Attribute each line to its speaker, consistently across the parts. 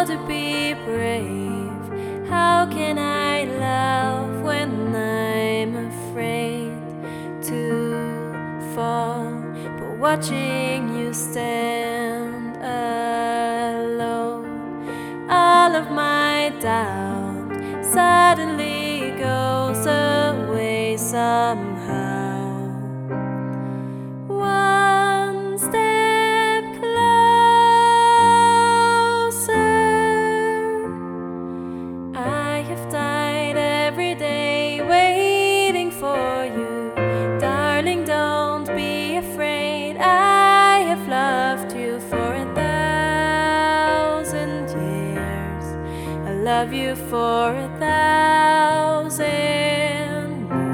Speaker 1: to be brave. How can I love when I'm afraid to fall? But watching you stand alone, all of my doubt suddenly goes away somehow. One step closer. I have died every day waiting for you. Darling, don't be afraid. I have loved you for 1,000 years. I love you for 1,000 more.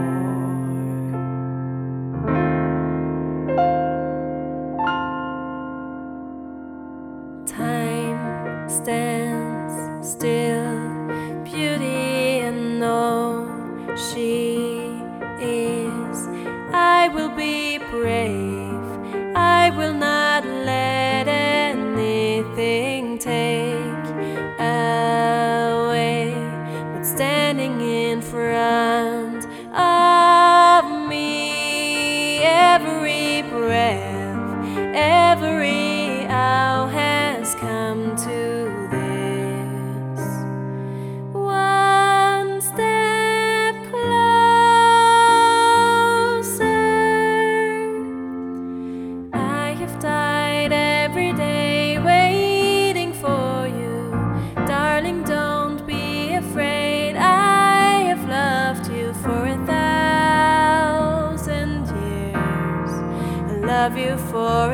Speaker 1: Time stands still, beauty unknown she is. I will be brave, I will not let anything take away what's standing in front of me. Every breath, every hour has come to this. One step closer. I have died every day waiting for you. Darling, don't be afraid. I have loved you for 1,000 years. I love you for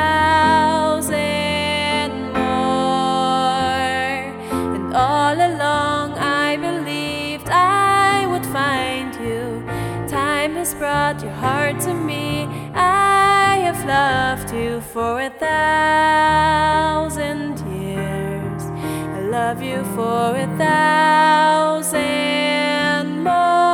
Speaker 1: 1,000 more. And all along I believed I would find you. Time has brought your heart to me. I have loved you for 1,000 years. I love you for 1,000 more.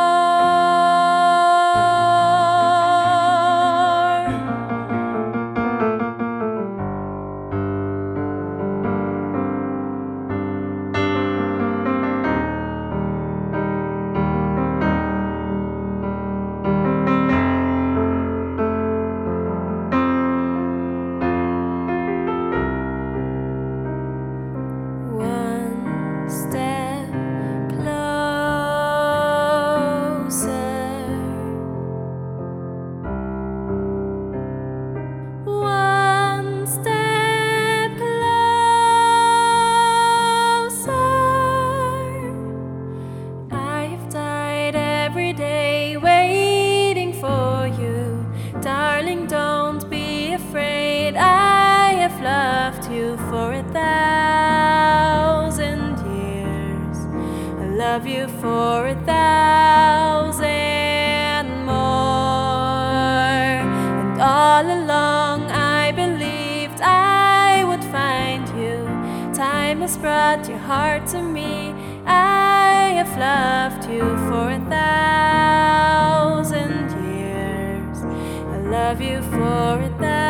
Speaker 1: One step closer. One step closer. I have died every day waiting for you. Darling, don't be afraid. I have loved you for 1,000 years. I love you for 1,000 more. And all along I believed I would find you. Time has brought your heart to me. I have loved you for 1,000 years. I love you for 1,000